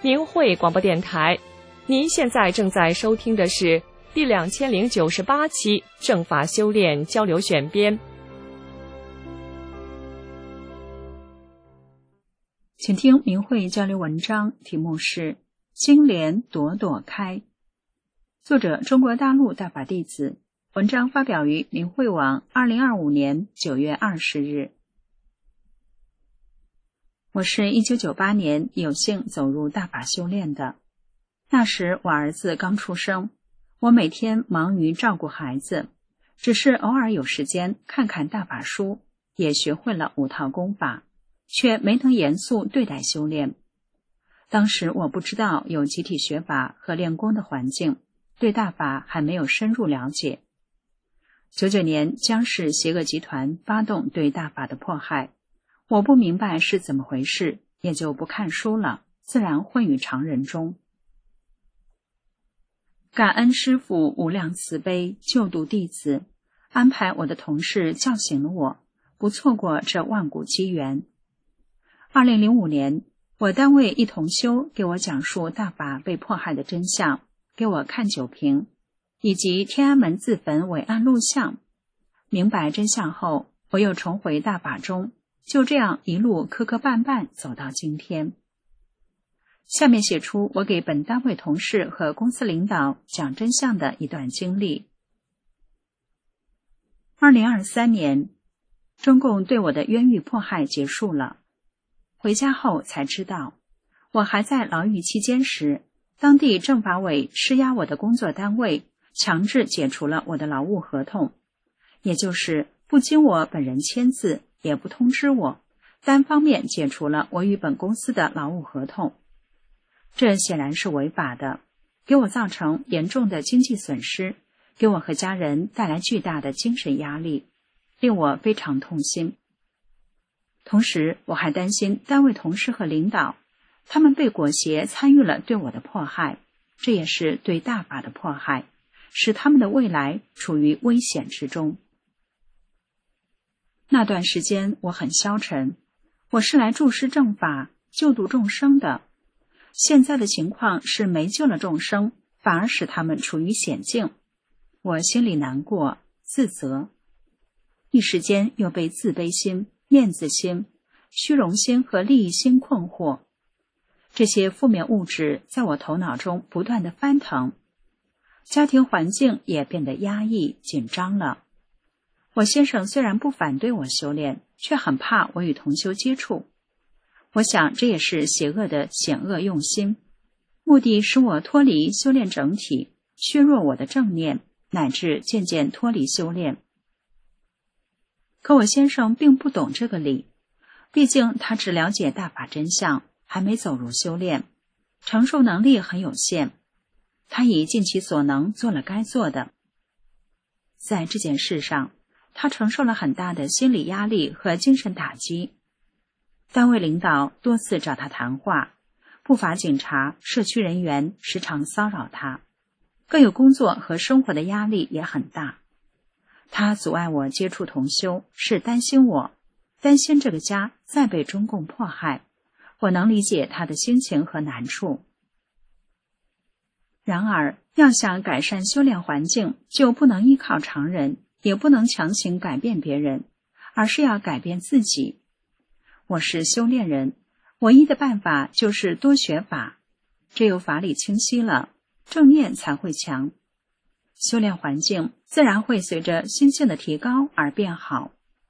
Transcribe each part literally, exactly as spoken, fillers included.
明慧广播电台。您现在正在收听的是第两千零九十八期正法修炼交流选编。 请听明慧交流文章，题目是金莲朵朵开，作者中国大陆大法弟子，文章发表于明慧网二零二五年九月二十日。我是一九九八年有幸走入大法修炼的，那时我儿子刚出生，我每天忙于照顾孩子，只是偶尔有时间看看大法书，也学会了五套功法，却没能严肃对待修炼。当时我不知道有集体学法和练功的环境，对大法还没有深入了解。九九年江氏邪恶集团发动对大法的迫害，我不明白是怎么回事，也就不看书了，自然混于常人中。感恩师父无量慈悲，救度弟子，安排我的同事叫醒了我，不错过这万古机缘。二零零五年，我单位一同修给我讲述大法被迫害的真相，给我看酒瓶，以及天安门自焚伟案录像。明白真相后，我又重回大法中，就这样一路磕磕绊绊走到今天。下面写出我给本单位同事和公司领导讲真相的一段经历。二零二三年，中共对我的冤狱迫害结束了。回家后才知道，我还在牢狱期间时，当地政法委施压我的工作单位，强制解除了我的劳务合同，也就是不经我本人签字，也不通知我，单方面解除了我与本公司的劳务合同。这显然是违法的，给我造成严重的经济损失，给我和家人带来巨大的精神压力，令我非常痛心。同时，我还担心单位同事和领导，他们被裹挟参与了对我的迫害，这也是对大法的迫害，使他们的未来处于危险之中。那段时间我很消沉，我是来助师正法，救度众生的。现在的情况是没救了众生，反而使他们处于险境。我心里难过、自责，一时间又被自卑心、面子心、虚荣心和利益心困惑。这些负面物质在我头脑中不断地翻腾，家庭环境也变得压抑、紧张了。我先生虽然不反对我修炼，却很怕我与同修接触。我想这也是邪恶的险恶用心，目的使我脱离修炼整体，削弱我的正念，乃至渐渐脱离修炼。可我先生并不懂这个理，毕竟他只了解大法真相，还没走入修炼，承受能力很有限。他已尽其所能做了该做的。在这件事上，他承受了很大的心理压力和精神打击。单位领导多次找他谈话，不法警察、社区人员时常骚扰他，更有工作和生活的压力也很大。他阻碍我接触同修，是担心我，担心这个家再被中共迫害。我能理解他的心情和难处。然而，要想改善修炼环境，就不能依靠常人，也不能强行改变别人，而是要改变自己。我是修炼人，唯一的办法就是多学法，只有法理清晰了，正念才会强，修炼环境自然会随着心性的提高而变好。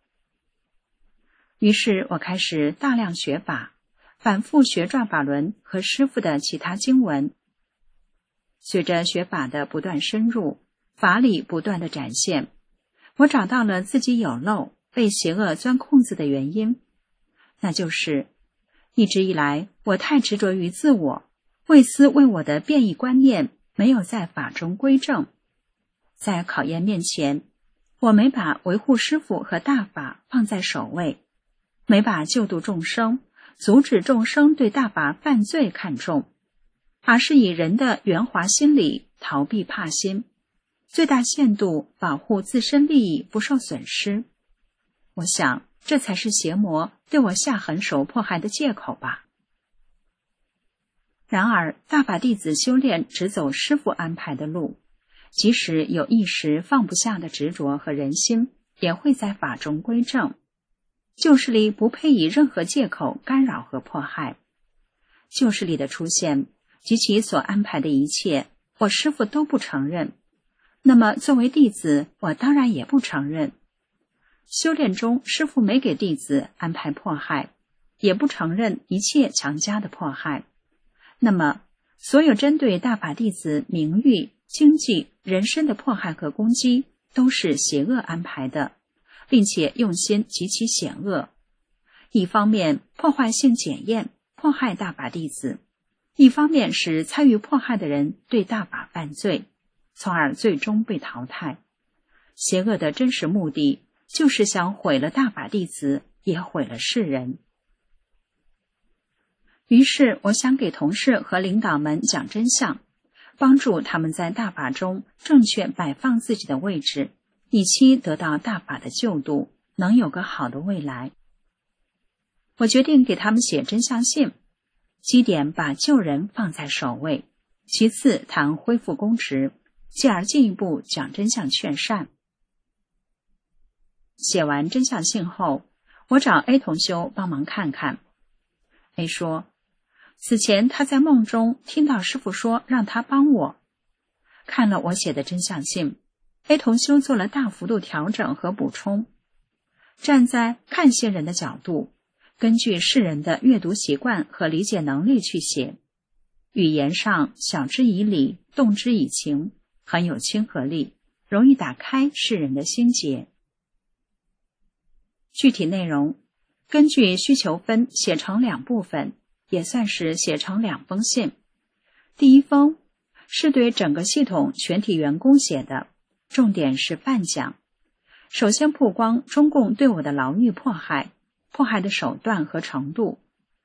于是我开始大量学法，反复学转法轮和师父的其他经文。随着学法的不断深入，法理不断的展现，我找到了自己有漏、被邪恶钻空子的原因，那就是一直以来我太执着于自我，为私为我的变异观念没有在法中归正。在考验面前，我没把维护师父和大法放在首位，没把救度众生、阻止众生对大法犯罪看重，而是以人的圆滑心理逃避怕心，最大限度保护自身利益不受损失。我想这才是邪魔对我下狠手迫害的借口吧。 然而大法弟子修炼只走师父安排的路，即使有一时放不下的执着和人心，也会在法中归正。旧势力不配以任何借口干扰和迫害。旧势力的出现及其所安排的一切，我师父都不承认，那么作为弟子，我当然也不承认。修炼中师父没给弟子安排迫害，也不承认一切强加的迫害，那么所有针对大法弟子名誉、经济、人身的迫害和攻击都是邪恶安排的，并且用心极其险恶。一方面破坏性检验，迫害大法弟子；一方面使参与迫害的人对大法犯罪，从而最终被淘汰。邪恶的真实目的就是想毁了大法弟子，也毁了世人。于是我想给同事和领导们讲真相，帮助他们在大法中正确摆放自己的位置，以期得到大法的救度，能有个好的未来。我决定给他们写真相信，基点把救人放在首位，其次谈恢复公职，继而进一步讲真相劝善。写完真相信后，我找 A 同修帮忙看看。 A 说，此前他在梦中听到师父说让他帮我。看了我写的真相信， A 同修做了大幅度调整和补充。站在看信人的角度，根据世人的阅读习惯和理解能力去写，语言上晓之以理，动之以情，很有亲和力，容易打开世人的心结。具体内容根据需求分写成两部分，也算是写成两封信。第一封是对整个系统全体员工写的，重点是颁奖。首先曝光中共对我的牢狱迫害，迫害的手段和程度。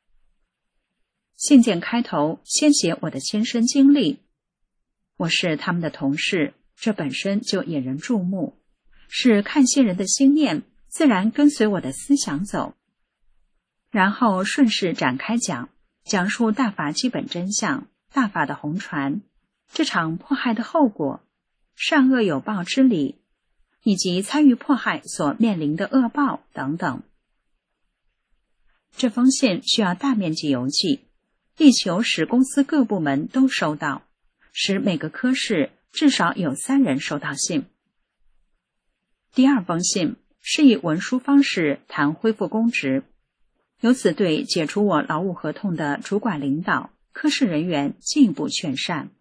信件开头先写我的亲身经历，我是他们的同事，这本身就引人注目，是看信人的心念自然跟随我的思想走。然后顺势展开讲，讲述大法基本真相，大法的红传，这场迫害的后果，善恶有报之理，以及参与迫害所面临的恶报等等。这封信需要大面积邮寄，力求使公司各部门都收到，使每个科室至少有三人收到信。第二封信是以文书方式谈恢复公职，由此对解除我劳务合同的主管领导、科室人员进一步劝善。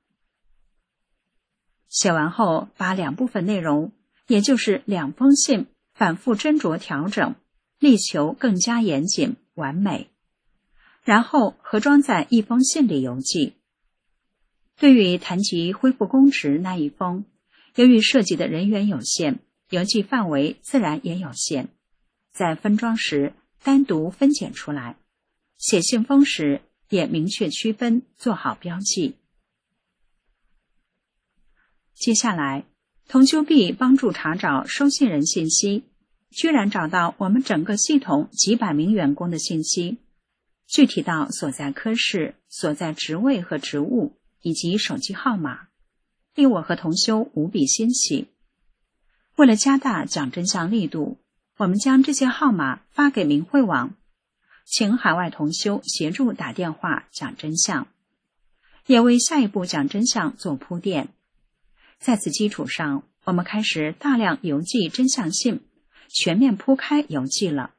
写完后，把两部分内容，也就是两封信反复斟酌调整，力求更加严谨完美，然后合装在一封信里邮寄。对于谈及恢复公职那一封，由于涉及的人员有限，邮寄范围自然也有限，在分装时单独分拣出来，写信封时也明确区分，做好标记。接下来同修 B 帮助查找收信人信息，居然找到我们整个系统几百名员工的信息，具体到所在科室、所在职位和职务以及手机号码，令我和同修无比欣喜。为了加大讲真相力度，我们将这些号码发给明慧网，请海外同修协助打电话讲真相，也为下一步讲真相做铺垫。在此基础上，我们开始大量邮寄真相信，全面铺开邮寄了。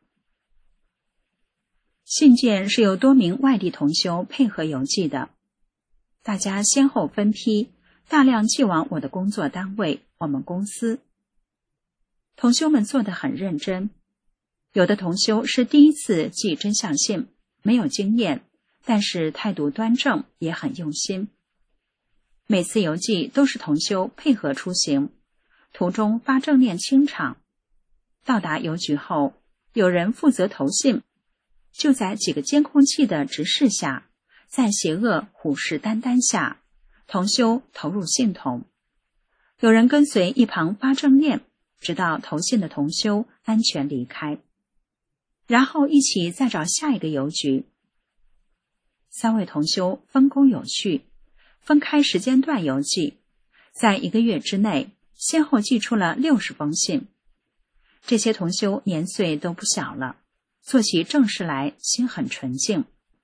信件是由多名外地同修配合邮寄的，大家先后分批大量寄往我的工作单位，我们公司。同修们做得很认真，有的同修是第一次寄真相信，没有经验，但是态度端正，也很用心。每次邮寄都是同修配合出行，途中发正念清场。到达邮局后，有人负责投信，就在几个监控器的直视下，在邪恶虎视眈眈下，同修投入信筒。有人跟随一旁发正念，直到投信的同修安全离开，然后一起再找下一个邮局。 三位同修分工有序，分开时间段邮寄，在一个月之内先后寄出了六十封信。这些同修年岁都不小了，做起正事来心很纯净。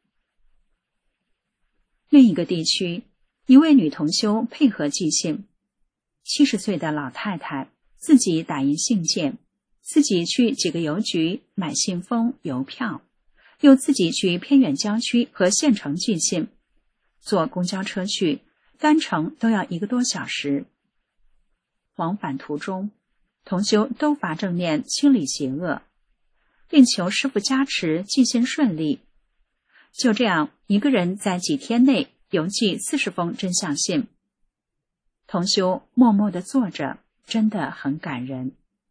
另一个地区，一位女同修配合寄信，七十岁的老太太自己打印信件，自己去几个邮局买信封、邮票，又自己去偏远郊区和县城寄信，坐公交车去，单程都要一个多小时。往返途中，同修都发正念清理邪恶，并求师父加持寄信顺利。就这样，一个人在几天内邮寄四十封真相信。同修默默地坐着，真的很感人。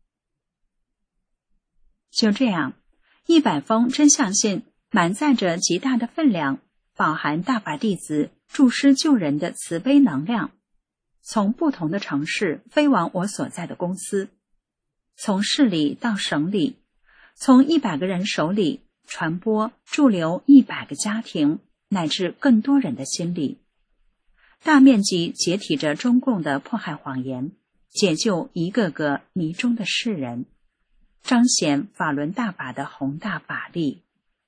就这样，一百封真相信满载着极大的分量，饱含大法弟子助师救人的慈悲能量，从不同的城市飞往我所在的公司，从市里到省里，从一百个人手里传播驻留一百个家庭乃至更多人的心里，大面积解体着中共的迫害谎言，解救一个个迷中的世人，彰显法轮大法的宏大法力。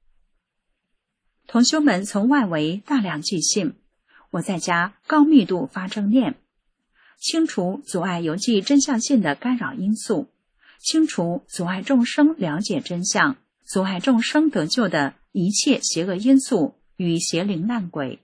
同修们从外围大量寄信，我在家高密度发正念，清除阻碍邮寄真相信的干扰因素，清除阻碍众生了解真相、阻碍众生得救的一切邪恶因素与邪灵烂鬼。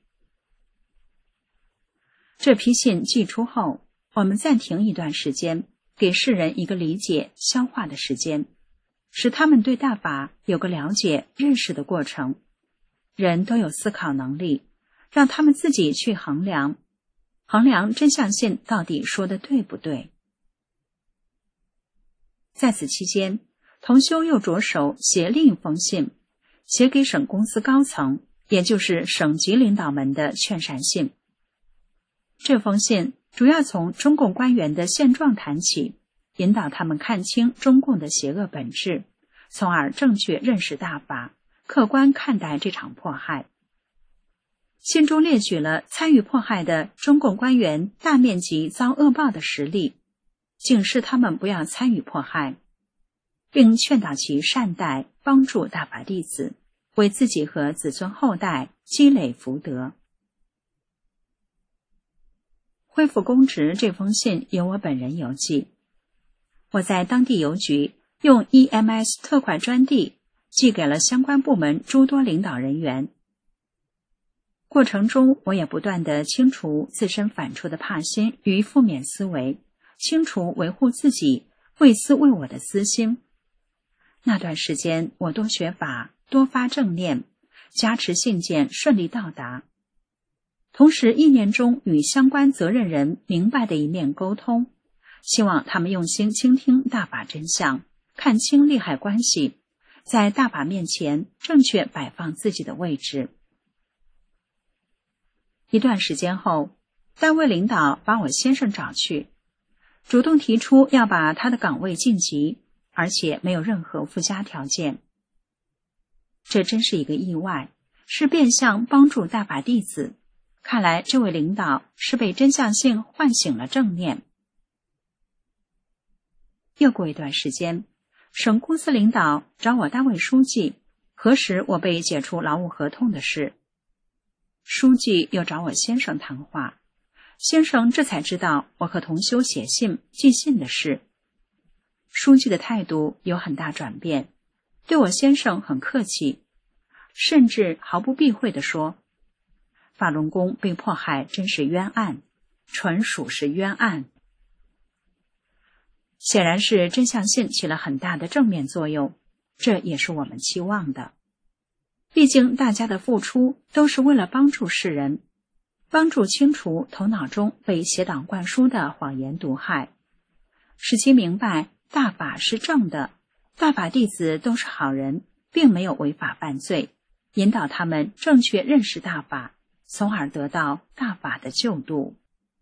这批信寄出后，我们暂停一段时间，给世人一个理解、消化的时间，使他们对大法有个了解、认识的过程。人都有思考能力，让他们自己去衡量，衡量真相信到底说的对不对。在此期间，同修又着手写另一封信，写给省公司高层，也就是省级领导们的劝善信。这封信主要从中共官员的现状谈起，引导他们看清中共的邪恶本质，从而正确认识大法，客观看待这场迫害。信中列举了参与迫害的中共官员大面积遭恶报的实例，警示他们不要参与迫害，并劝导其善待帮助大法弟子，为自己和子孙后代积累福德。恢复公职这封信由我本人邮寄，我在当地邮局用 E M S 特快专递寄给了相关部门诸多领导人员。过程中，我也不断地清除自身反刍的怕心与负面思维，清除维护自己为私为我的私心。那段时间，我多学法，多发正念，加持信件顺利到达。同时，意念中与相关责任人明白的一面沟通，希望他们用心倾听大法真相，看清利害关系，在大法面前正确摆放自己的位置。一段时间后，单位领导把我先生找去，主动提出要把他的岗位晋级，而且没有任何附加条件。这真是一个意外，是变相帮助大法弟子。看来这位领导是被真相信唤醒了正念。又过一段时间，省公司领导找我单位书记核实我被解除劳务合同的事。书记又找我先生谈话，先生这才知道我和同修写信寄信的事。书记的态度有很大转变，对我先生很客气，甚至毫不避讳地说，法轮功被迫害真是冤案，纯属是冤案。显然是真相信起了很大的正面作用，这也是我们期望的。毕竟大家的付出都是为了帮助世人，帮助清除头脑中被邪党灌输的谎言毒害，使其明白大法是正的，大法弟子都是好人，并没有违法犯罪，引导他们正确认识大法，从而得到大法的救度。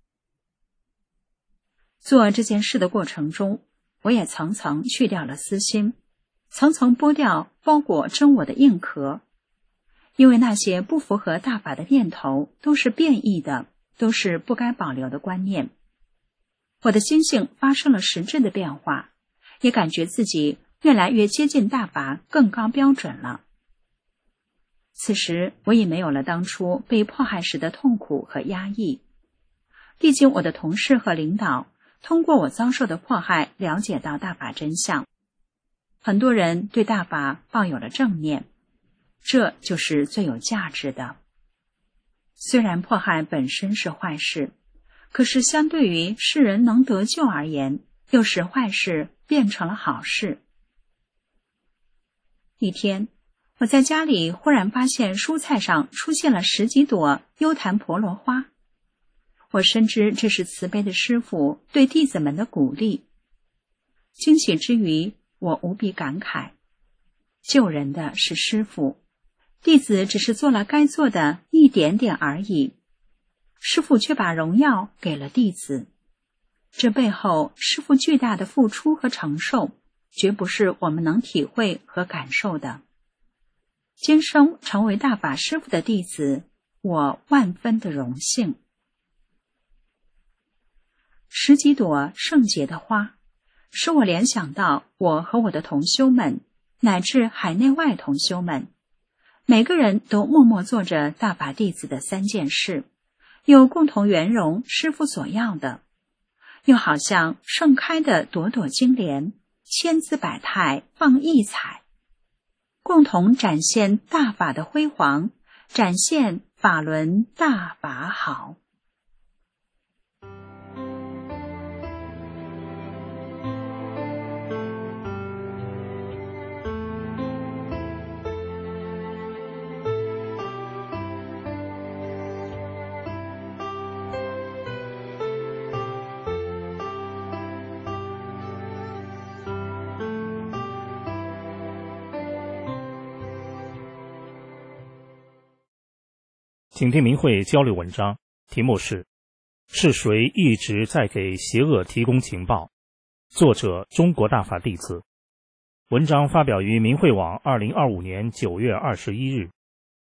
做这件事的过程中，我也层层去掉了私心，层层剥掉包裹真我的硬壳， 因为那些不符合大法的念头都是变异的，都是不该保留的观念。我的心性发生了实质的变化，也感觉自己越来越接近大法更高标准了。此时我已没有了当初被迫害时的痛苦和压抑。毕竟我的同事和领导通过我遭受的迫害了解到大法真相，很多人对大法抱有了正念，这就是最有价值的。虽然迫害本身是坏事，可是相对于世人能得救而言，又使坏事变成了好事。一天，我在家里忽然发现蔬菜上出现了十几朵优檀婆罗花。我深知这是慈悲的师父对弟子们的鼓励。惊喜之余，我无比感慨，救人的是师父，弟子只是做了该做的一点点而已，师父却把荣耀给了弟子。这背后师父巨大的付出和承受，绝不是我们能体会和感受的。今生成为大法师父的弟子，我万分的荣幸。十几朵圣洁的花，使我联想到我和我的同修们，乃至海内外同修们，每个人都默默做着大法弟子的三件事，又共同圆融师父所要的，又好像盛开的朵朵金莲，千姿百态放异彩，共同展现大法的辉煌，展现法轮大法好。 请听明慧交流文章，题目是是谁一直在给邪恶提供情报？作者中国大法弟子。文章发表于明慧网二零二五年九月二十一日。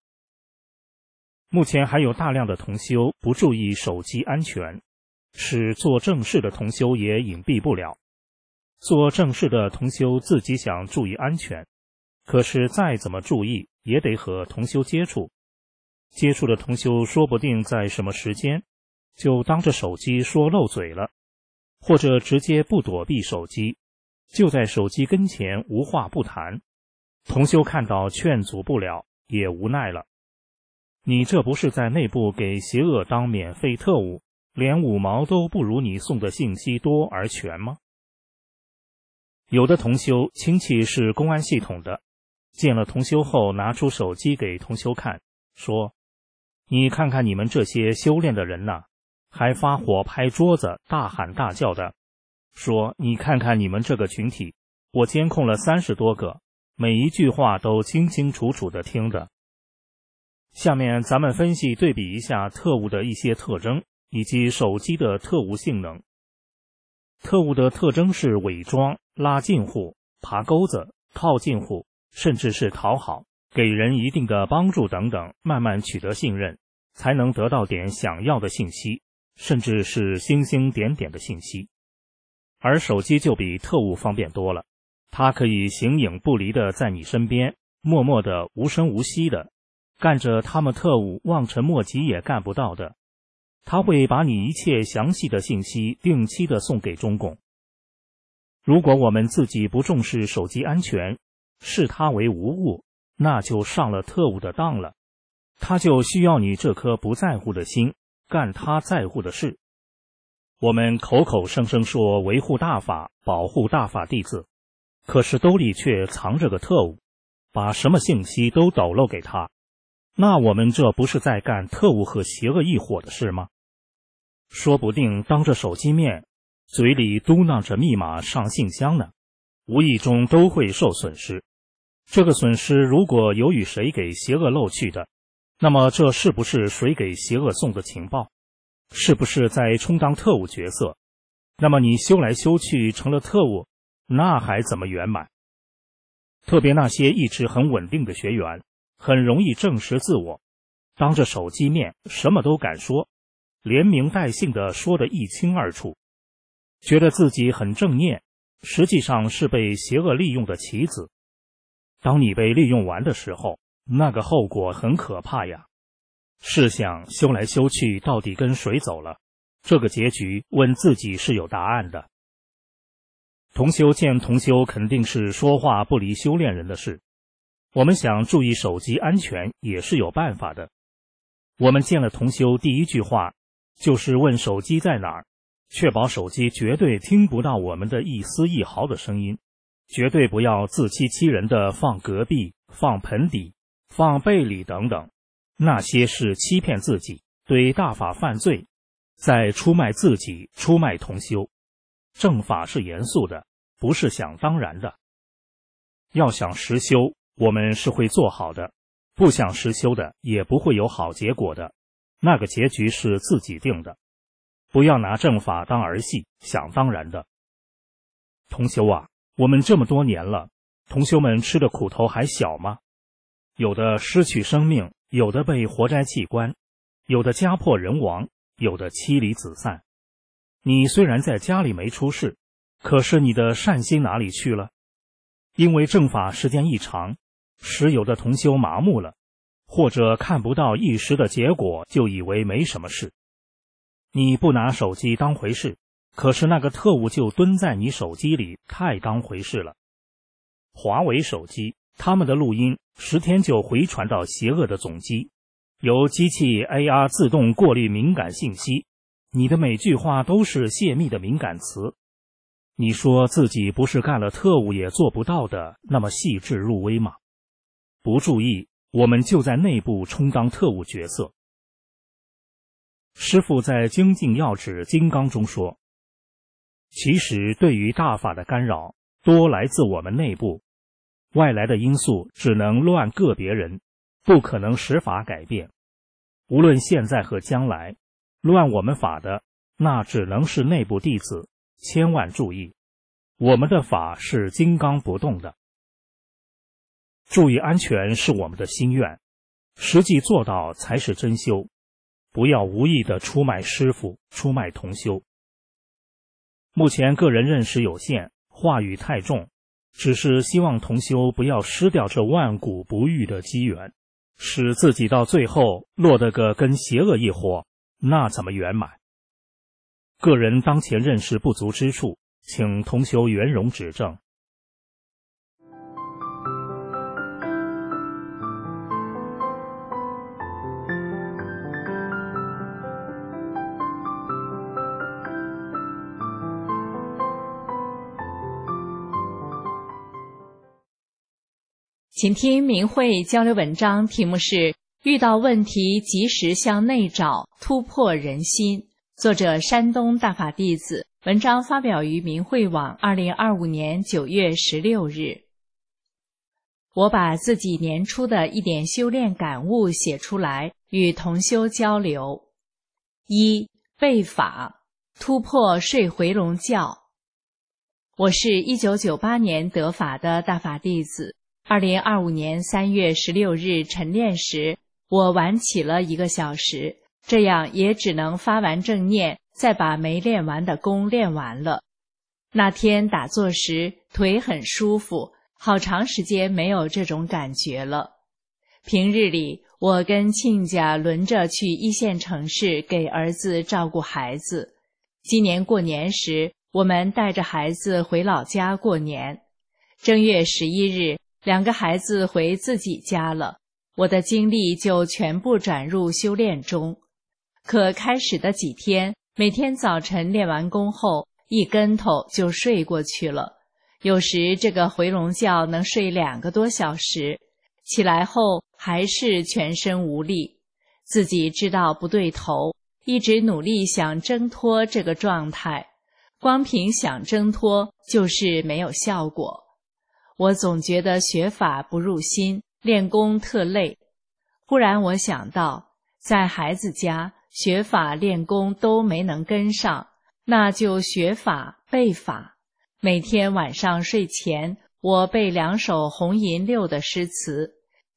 目前还有大量的同修不注意手机安全，使做正事的同修也隐蔽不了。做正事的同修自己想注意安全，可是再怎么注意也得和同修接触。接触的同修说不定在什么时间就当着手机说漏嘴了，或者直接不躲避手机，就在手机跟前无话不谈。同修看到劝阻不了，也无奈了。你这不是在内部给邪恶当免费特务，连五毛都不如你送的信息多而全吗？有的同修亲戚是公安系统的，见了同修后拿出手机给同修看，说你看看你们这些修炼的人呐，还发火拍桌子大喊大叫的，说你看看你们这个群体，我监控了三十多个，每一句话都清清楚楚的听着。下面咱们分析对比一下特务的一些特征，以及手机的特务性能。特务的特征是伪装、拉近乎、爬钩子、套近乎，甚至是讨好，给人一定的帮助等等，慢慢取得信任，才能得到点想要的信息，甚至是星星点点的信息。而手机就比特务方便多了，它可以形影不离的在你身边，默默的无声无息的干着他们特务望尘莫及也干不到的。他会把你一切详细的信息定期的送给中共。如果我们自己不重视手机安全，视它为无物，那就上了特务的当了。他就需要你这颗不在乎的心，干他在乎的事。我们口口声声说维护大法，保护大法弟子，可是兜里却藏着个特务，把什么信息都抖露给他。那我们这不是在干特务和邪恶一伙的事吗？说不定当着手机面，嘴里嘟囔着密码上信箱呢，无意中都会受损失。这个损失如果由于谁给邪恶漏去的，那么这是不是谁给邪恶送的情报？是不是在充当特务角色？那么你修来修去成了特务，那还怎么圆满？特别那些一直很稳定的学员， 很容易证实自我，当着手机面什么都敢说，连名带姓的说得一清二楚，觉得自己很正念，实际上是被邪恶利用的棋子。当你被利用完的时候，那个后果很可怕呀。试想修来修去到底跟谁走了，这个结局问自己是有答案的。同修见同修肯定是说话不离修炼人的事，我们想注意手机安全也是有办法的。我们见了同修第一句话就是问手机在哪儿，确保手机绝对听不到我们的一丝一毫的声音，绝对不要自欺欺人的放隔壁、放盆底、放背里等等，那些是欺骗自己，对大法犯罪，在出卖自己，出卖同修。正法是严肃的，不是想当然的。要想实修，我们是会做好的，不想实修的也不会有好结果的，那个结局是自己定的。不要拿正法当儿戏，想当然的。同修啊，我们这么多年了，同修们吃的苦头还小吗？有的失去生命，有的被活摘器官，有的家破人亡，有的妻离子散。你虽然在家里没出事，可是你的善心哪里去了？因为正法时间一长，使有的同修麻木了，或者看不到一时的结果，就以为没什么事。你不拿手机当回事，可是那个特务就蹲在你手机里，太当回事了。华为手机他们的录音十天就回传到邪恶的总机，由机器 A R 自动过滤敏感信息，你的每句话都是泄密的敏感词。你说自己不是干了特务也做不到的那么细致入微吗？不注意，我们就在内部充当特务角色。师父在精进要旨金刚中说，其实对于大法的干扰多来自我们内部，外来的因素只能乱个别人，不可能使法改变。无论现在和将来，乱我们法的那只能是内部弟子，千万注意，我们的法是金刚不动的。注意安全是我们的心愿，实际做到才是真修，不要无意的出卖师父，出卖同修。目前个人认识有限，话语太重，只是希望同修不要失掉这万古不遇的机缘，使自己到最后落得个跟邪恶一伙，那怎么圆满？个人当前认识不足之处，请同修圆融指正。 请听明慧交流文章，题目是遇到问题及时向内找，突破人心。作者山东大法弟子，文章发表于明慧网二零二五年九月十六日。我把自己年初的一点修炼感悟写出来，与同修交流。一、背法，突破睡回笼觉。我是一九九八年得法的大法弟子。二零二五年三月十六日晨练时，我晚起了一个小时，这样也只能发完正念，再把没练完的功练完了。那天打坐时，腿很舒服，好长时间没有这种感觉了。平日里，我跟亲家轮着去一线城市给儿子照顾孩子。今年过年时，我们带着孩子回老家过年。正月十一日，两个孩子回自己家了，我的精力就全部转入修炼中。可开始的几天，每天早晨练完功后，一跟头就睡过去了。有时这个回笼觉能睡两个多小时，起来后还是全身无力。自己知道不对头，一直努力想挣脱这个状态，光凭想挣脱就是没有效果。我总觉得学法不入心，练功特累。忽然我想到，在孩子家学法练功都没能跟上，那就学法背法。每天晚上睡前，我背两首红银六的诗词，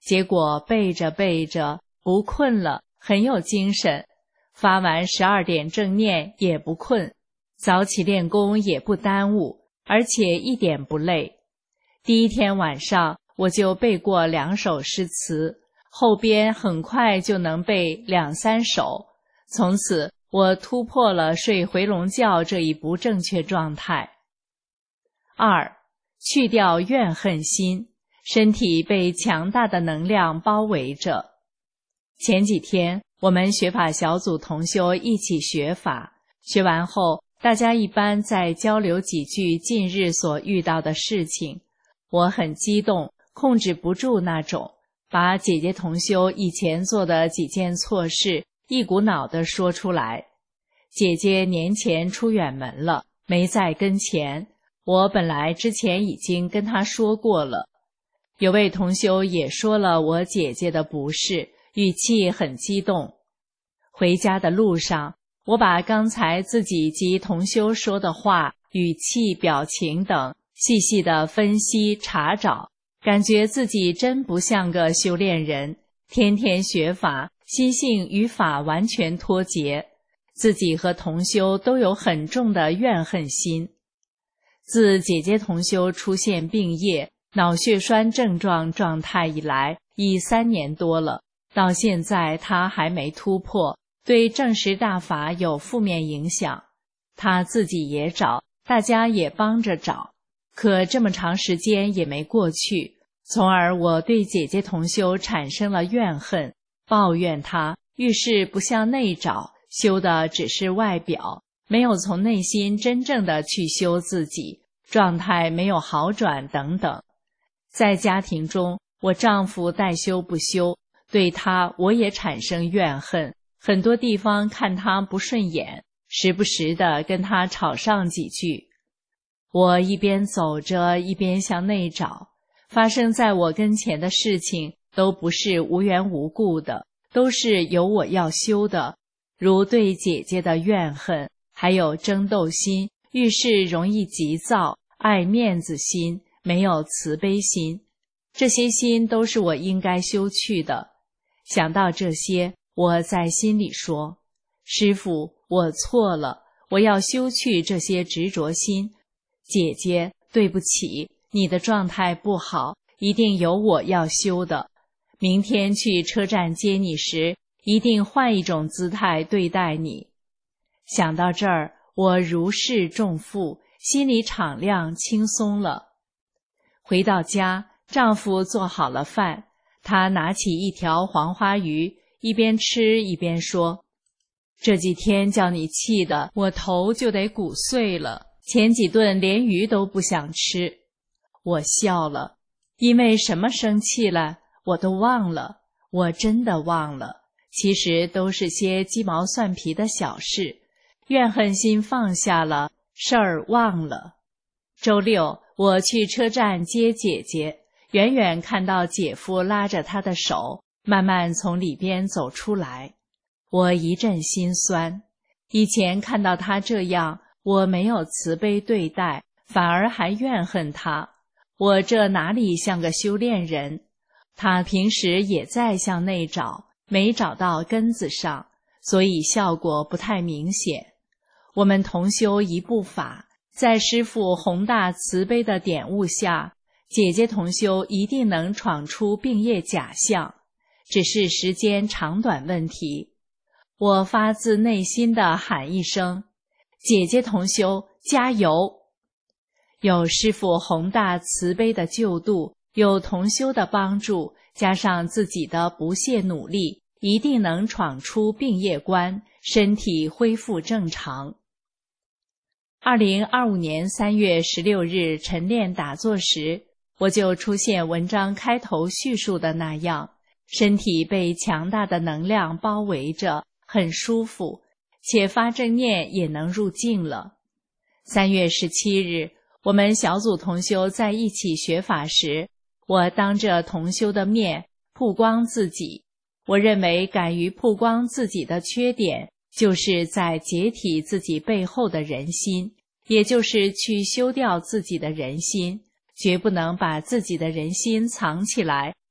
结果背着背着不困了，很有精神，发完十二点正念也不困，早起练功也不耽误，而且一点不累。第一天晚上我就背过两首诗词，后边很快就能背两三首，从此我突破了睡回笼觉这一不正确状态。二，去掉怨恨心，身体被强大的能量包围着。前几天我们学法小组同修一起学法，学完后大家一般在交流几句近日所遇到的事情，我很激动，控制不住那种，把姐姐同修以前做的几件错事一股脑地说出来。姐姐年前出远门了，没在跟前，我本来之前已经跟她说过了。有位同修也说了我姐姐的不是，语气很激动。回家的路上，我把刚才自己及同修说的话、语气、表情等细细地分析查找，感觉自己真不像个修炼人，天天学法，心性与法完全脱节，自己和同修都有很重的怨恨心。自姐姐同修出现病业、脑血栓症状状态以来，已三年多了，到现在她还没突破，对正实大法有负面影响。她自己也找，大家也帮着找，可这么长时间也没过去，从而我对姐姐同修产生了怨恨，抱怨她遇事不向内找，修的只是外表，没有从内心真正的去修自己，状态没有好转等等。在家庭中，我丈夫代修不修，对他我也产生怨恨，很多地方看他不顺眼，时不时地跟他吵上几句。我一边走着一边向内找，发生在我跟前的事情都不是无缘无故的，都是有我要修的，如对姐姐的怨恨，还有争斗心，遇事容易急躁，爱面子心，没有慈悲心，这些心都是我应该修去的。想到这些，我在心里说，师父，我错了，我要修去这些执着心。姐姐，对不起，你的状态不好，一定有我要修的。明天去车站接你时，一定换一种姿态对待你。想到这儿，我如释重负，心里敞亮轻松了。回到家，丈夫做好了饭，他拿起一条黄花鱼，一边吃一边说，这几天叫你气的，我头就得骨碎了，前几顿连鱼都不想吃。我笑了，因为什么生气了，我都忘了，我真的忘了，其实都是些鸡毛蒜皮的小事，怨恨心放下了，事儿忘了。周六我去车站接姐姐，远远看到姐夫拉着她的手，慢慢从里边走出来，我一阵心酸。以前看到他这样，我没有慈悲对待，反而还怨恨他，我这哪里像个修炼人？他平时也在向内找，没找到根子上，所以效果不太明显。我们同修一部法，在师父宏大慈悲的点悟下，姐姐同修一定能闯出病业假象，只是时间长短问题。我发自内心地喊一声，姐姐同修加油！有师父宏大慈悲的救度，有同修的帮助，加上自己的不懈努力，一定能闯出病业关，身体恢复正常。二零二五年三月十六日晨练打坐时，我就出现文章开头叙述的那样，身体被强大的能量包围着，很舒服，且发正念也能入静了。三月十七日，我们小组同修在一起学法时，我当着同修的面曝光自己。我认为敢于曝光自己的缺点，就是在解体自己背后的人心，也就是去修掉自己的人心，绝不能把自己的人心藏起来，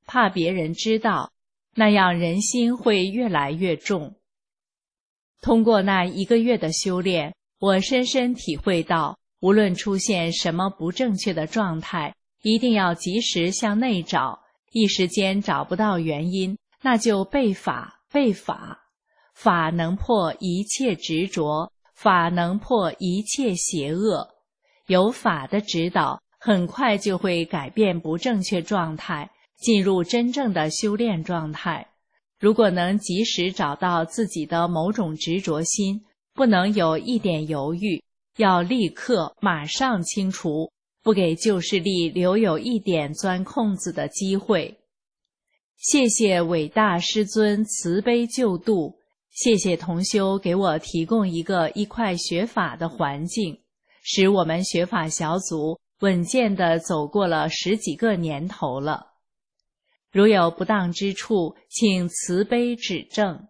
怕别人知道，那样人心会越来越重。通过那一个月的修炼，我深深体会到，无论出现什么不正确的状态，一定要及时向内找，一时间找不到原因，那就背法，背法。法能破一切执着，法能破一切邪恶。有法的指导，很快就会改变不正确状态，进入真正的修炼状态。如果能及时找到自己的某种执着心，不能有一点犹豫，要立刻马上清除，不给旧势力留有一点钻空子的机会。谢谢伟大师尊慈悲救度，谢谢同修给我提供一个一块学法的环境，使我们学法小组稳健地走过了十几个年头了。如有不当之处，请慈悲指正。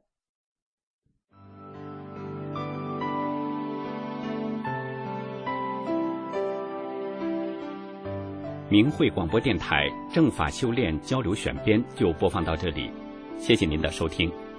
明慧广播电台正法修炼交流选编就播放到这里，谢谢您的收听。